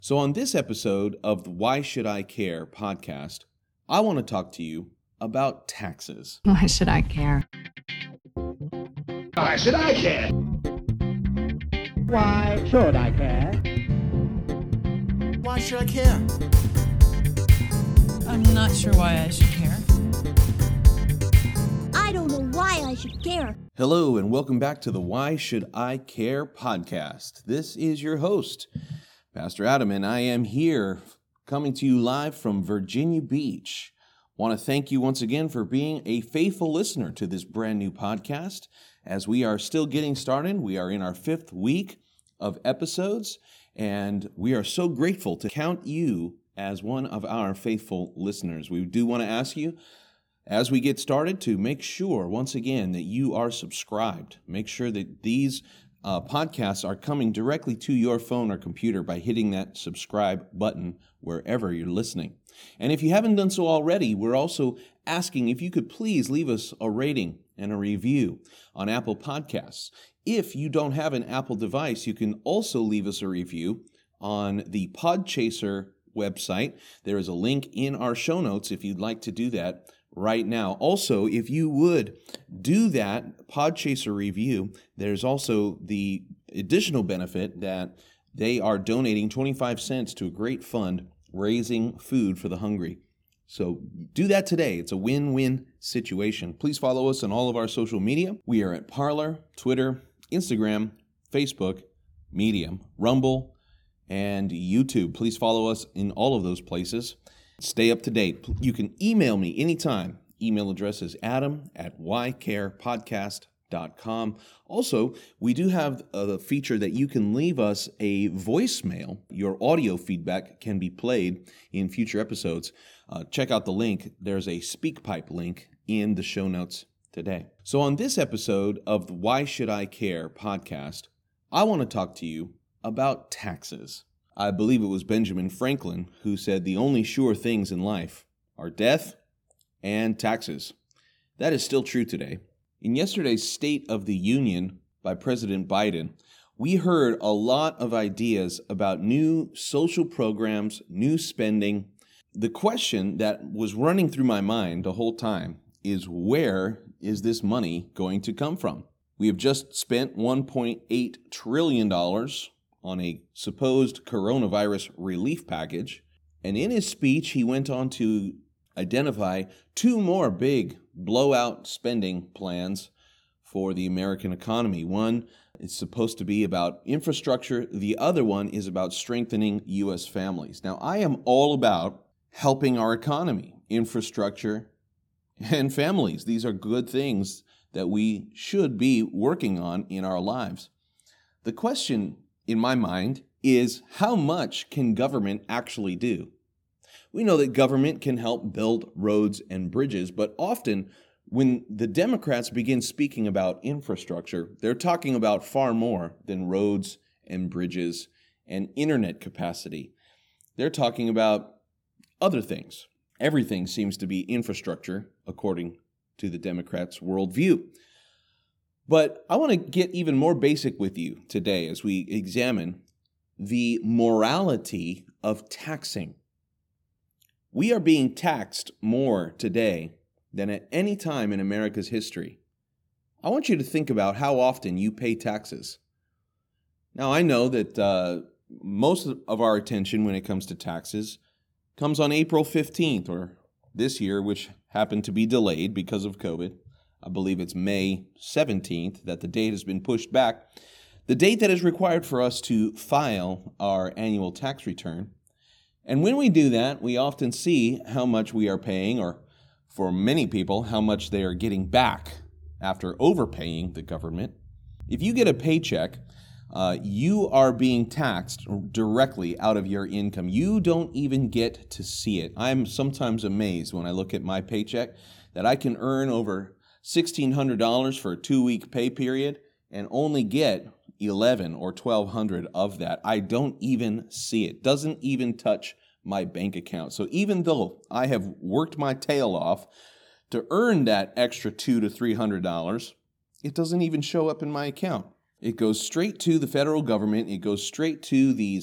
So on this episode of the Why Should I Care podcast, I want to talk to you about taxes. Why should I care? Why should I care? Why should I care? Why should I care? I'm not sure why I should care. I don't know why I should care. Hello and welcome back to the Why Should I Care podcast. This is your host, Pastor Adam, and I am here coming to you live from Virginia Beach. Want to thank you once again for being a faithful listener to this brand new podcast. As we are still getting started, we are in our 5th week of episodes, and we are so grateful to count you as one of our faithful listeners. We do want to ask you, as we get started, to make sure, once again, that you are subscribed. Make sure that these podcasts are coming directly to your phone or computer by hitting that subscribe button wherever you're listening. And if you haven't done so already, we're also asking if you could please leave us a rating and a review on Apple Podcasts. If you don't have an Apple device, you can also leave us a review on the Podchaser website. There is a link in our show notes if you'd like to do that right now. Also, if you would do that Podchaser review, there's also the additional benefit that they are donating 25 cents to a great fund raising food for the hungry. So do that today. It's a win-win situation. Please follow us on all of our social media. We are at Parler, Twitter, Instagram, Facebook, Medium, Rumble, and YouTube. Please follow us in all of those places. Stay up to date. You can email me anytime. Email address is adam@ycarepodcast.com. Also, we do have a feature that you can leave us a voicemail. Your audio feedback can be played in future episodes. Check out the link. There's a SpeakPipe link in the show notes today. So on this episode of the Why Should I Care podcast, I want to talk to you about taxes. I believe it was Benjamin Franklin who said the only sure things in life are death and taxes. That is still true today. In yesterday's State of the Union by President Biden, we heard a lot of ideas about new social programs, new spending. The question that was running through my mind the whole time is, where is this money going to come from? We have just spent $1.8 trillion on a supposed coronavirus relief package. And in his speech, he went on to identify 2 more big blowout spending plans for the American economy. One is supposed to be about infrastructure. The other one is about strengthening U.S. families. Now, I am all about helping our economy, infrastructure, and families. These are good things that we should be working on in our lives. The question in my mind is, how much can government actually do? We know that government can help build roads and bridges, but often when the Democrats begin speaking about infrastructure, they're talking about far more than roads and bridges and internet capacity. They're talking about other things. Everything seems to be infrastructure, according to the Democrats' worldview. But I want to get even more basic with you today as we examine the morality of taxing. We are being taxed more today than at any time in America's history. I want you to think about how often you pay taxes. Now, I know that most of our attention when it comes to taxes comes on April 15th, or this year, which happened to be delayed because of COVID. I believe it's May 17th that the date has been pushed back. The date that is required for us to file our annual tax return. And when we do that, we often see how much we are paying, or for many people, how much they are getting back after overpaying the government. If you get a paycheck, you are being taxed directly out of your income. You don't even get to see it. I'm sometimes amazed when I look at my paycheck that I can earn over $1,600 for a 2-week pay period and only get $1,100 or $1,200 of that. I don't even see it. Doesn't even touch my bank account. So even though I have worked my tail off to earn that extra $200 to $300, it doesn't even show up in my account. It goes straight to the federal government. It goes straight to these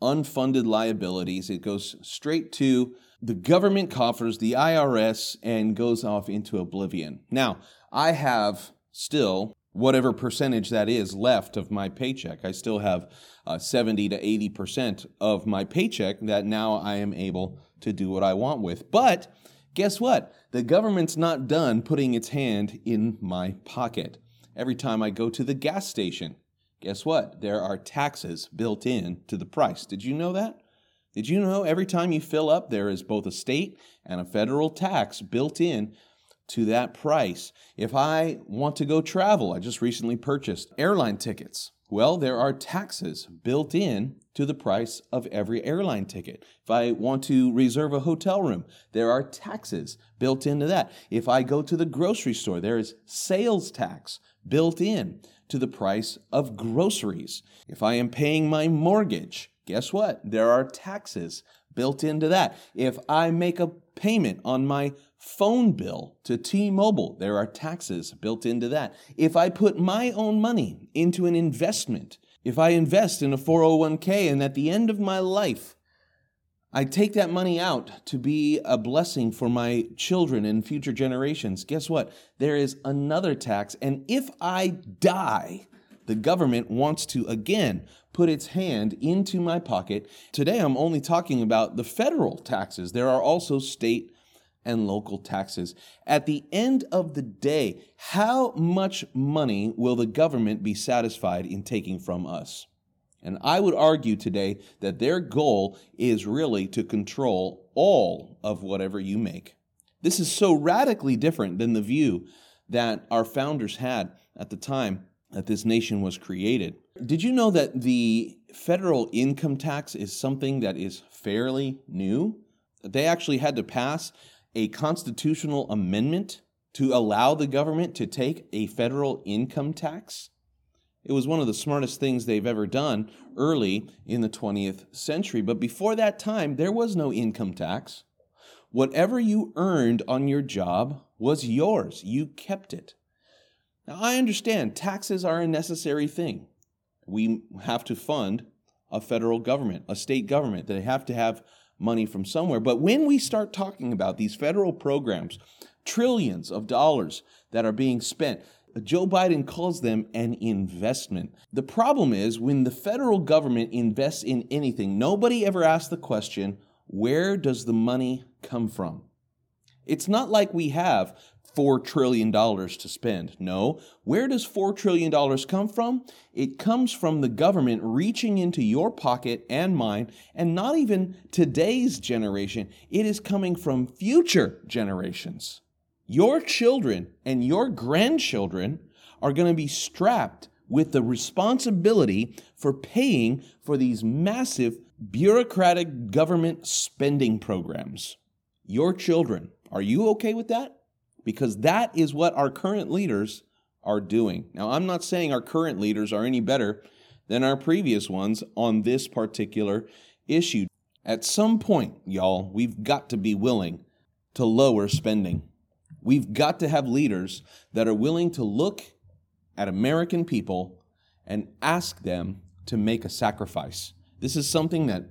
unfunded liabilities. It goes straight to the government coffers, the IRS, and goes off into oblivion. Now, I have still whatever percentage that is left of my paycheck. I still have 70 to 80% of my paycheck that now I am able to do what I want with. But guess what? The government's not done putting its hand in my pocket. Every time I go to the gas station, guess what? There are taxes built in to the price. Did you know that? Did you know every time you fill up, there is both a state and a federal tax built in to that price? If I want to go travel, I just recently purchased airline tickets. Well, there are taxes built in to the price of every airline ticket. If I want to reserve a hotel room, there are taxes built into that. If I go to the grocery store, there is sales tax built in to the price of groceries. If I am paying my mortgage, guess what? There are taxes built into that. If I make a payment on my phone bill to T-Mobile, there are taxes built into that. If I put my own money into an investment, if I invest in a 401k and at the end of my life, I take that money out to be a blessing for my children and future generations, guess what? There is another tax. And if I die, the government wants to, again, put its hand into my pocket. Today, I'm only talking about the federal taxes. There are also state and local taxes. At the end of the day, how much money will the government be satisfied in taking from us? And I would argue today that their goal is really to control all of whatever you make. This is so radically different than the view that our founders had at the time that this nation was created. Did you know that the federal income tax is something that is fairly new? They actually had to pass a constitutional amendment to allow the government to take a federal income tax. It was one of the smartest things they've ever done early in the 20th century. But before that time, there was no income tax. Whatever you earned on your job was yours. You kept it. Now, I understand taxes are a necessary thing. We have to fund a federal government, a state government. They have to have money from somewhere. But when we start talking about these federal programs, trillions of dollars that are being spent, Joe Biden calls them an investment. The problem is when the federal government invests in anything, nobody ever asks the question, where does the money come from? It's not like we have $4 trillion to spend. No. Where does $4 trillion come from? It comes from the government reaching into your pocket and mine, and not even today's generation. It is coming from future generations. Your children and your grandchildren are going to be strapped with the responsibility for paying for these massive bureaucratic government spending programs. Your children. Are you okay with that? Because that is what our current leaders are doing. Now, I'm not saying our current leaders are any better than our previous ones on this particular issue. At some point, y'all, we've got to be willing to lower spending. We've got to have leaders that are willing to look at American people and ask them to make a sacrifice. This is something that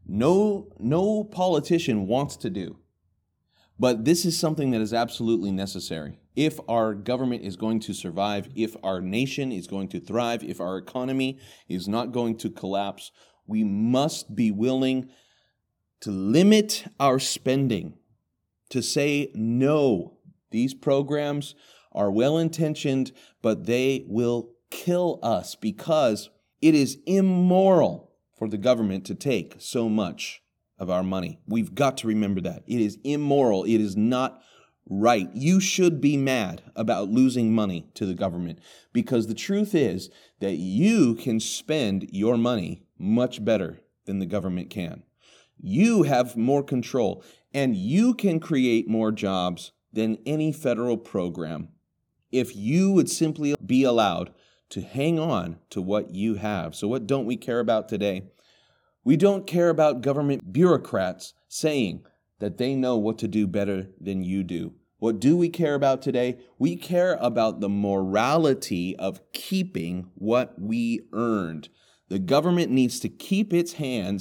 no politician wants to do. But this is something that is absolutely necessary. If our government is going to survive, if our nation is going to thrive, if our economy is not going to collapse, we must be willing to limit our spending, to say no. These programs are well-intentioned, but they will kill us because it is immoral for the government to take so much of our money. We've got to remember that. It is immoral. It is not right. You should be mad about losing money to the government because the truth is that you can spend your money much better than the government can. You have more control and you can create more jobs than any federal program if you would simply be allowed to hang on to what you have. So what don't we care about today? We don't care about government bureaucrats saying that they know what to do better than you do. What do we care about today? We care about the morality of keeping what we earned. The government needs to keep its hands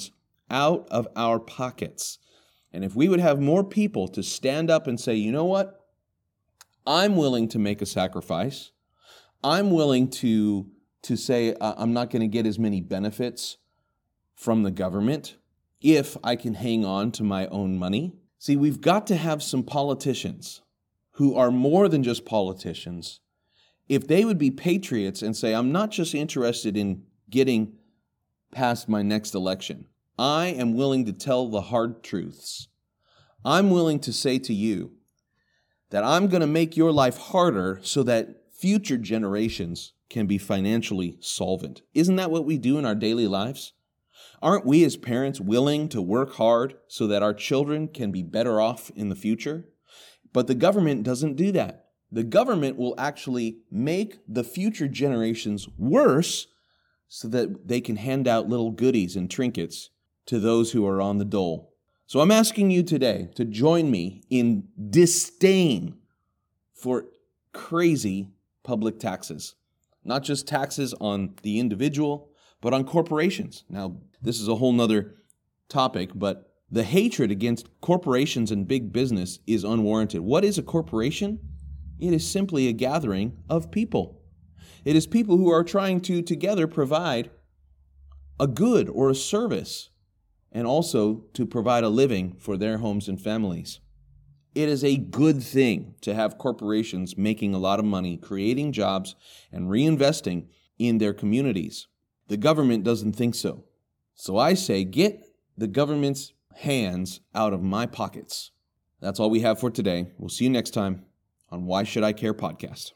out of our pockets. And if we would have more people to stand up and say, you know what? I'm willing to make a sacrifice. I'm willing to say I'm not going to get as many benefits from the government if I can hang on to my own money. See, we've got to have some politicians who are more than just politicians. If they would be patriots and say, I'm not just interested in getting past my next election. I am willing to tell the hard truths. I'm willing to say to you that I'm going to make your life harder so that future generations can be financially solvent. Isn't that what we do in our daily lives? Aren't we as parents willing to work hard so that our children can be better off in the future? But the government doesn't do that. The government will actually make the future generations worse so that they can hand out little goodies and trinkets to those who are on the dole. So I'm asking you today to join me in disdain for crazy public taxes. Not just taxes on the individual, but on corporations. Now, this is a whole nother topic, but the hatred against corporations and big business is unwarranted. What is a corporation? It is simply a gathering of people. It is people who are trying to together provide a good or a service, and also to provide a living for their homes and families. It is a good thing to have corporations making a lot of money, creating jobs, and reinvesting in their communities. The government doesn't think so. So I say, get the government's hands out of my pockets. That's all we have for today. We'll see you next time on Why Should I Care podcast.